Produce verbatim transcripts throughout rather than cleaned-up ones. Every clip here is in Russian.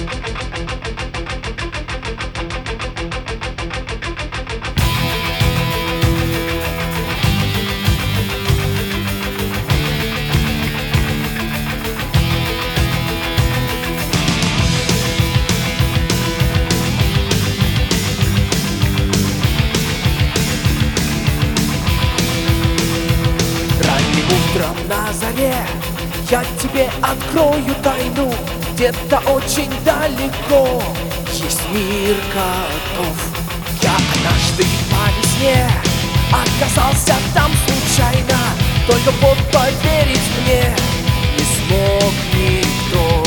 Утром на заре я тебе открою тайну. Где-то очень далеко есть мир котов. Я однажды по весне оказался там случайно, только вот поверить мне не смог никто.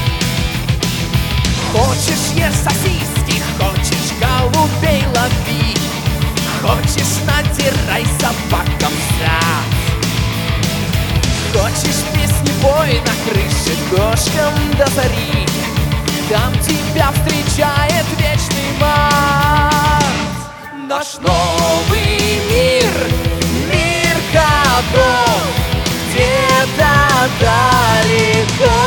Хочешь — ешь сосиски, хочешь — голубей лови, хочешь — надирай собакам зад. Хочешь — песни пой на крыше кошкам до зари, там тебя встречает вечный март. Наш новый мир, мир котов, где-то далеко.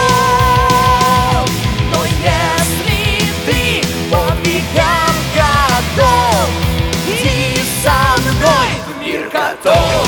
Но если ты по берегам котов, иди со мной в мир котов.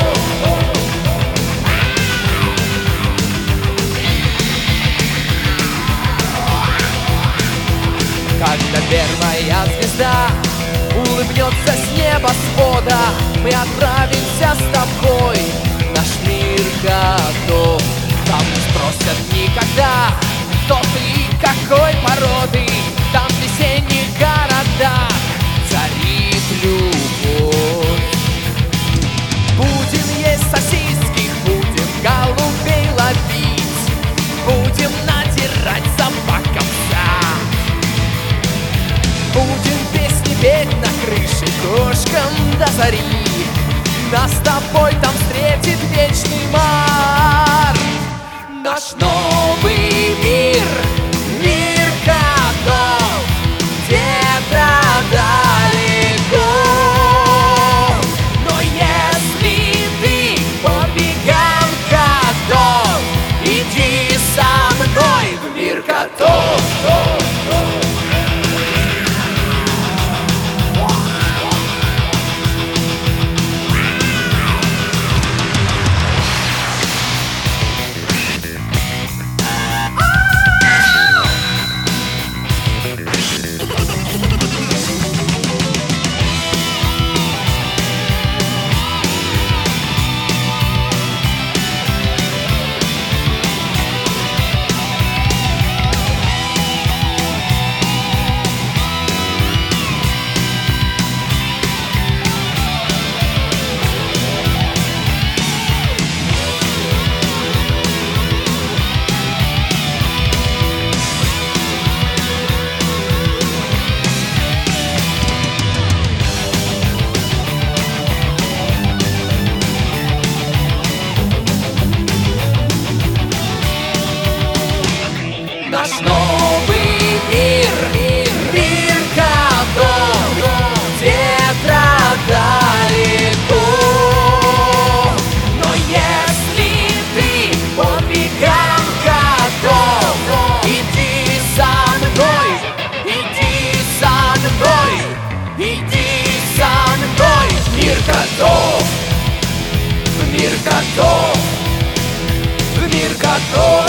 Когда первая звезда улыбнется с небосвода, мы отправимся с тобой в наш мир котов. Там не спросят никогда, кто ты и какой породы. Там в весенних городах царит любовь. Будем есть сосиски, будем голубей ловить, будем надирать собакам зад. Будем песни петь на крыше кошкам до зари, нас с тобой там встретит вечный март. Наш новый мир, мир котов, где-то далеко. Но если ты по берегам котов, иди со мной в мир котов. Наш новый мир, мир, мир котов, где-то далеко. Но если ты по берегам котов, иди со мной, иди со мной, иди со мной в мир котов, в мир котов, в мир котов.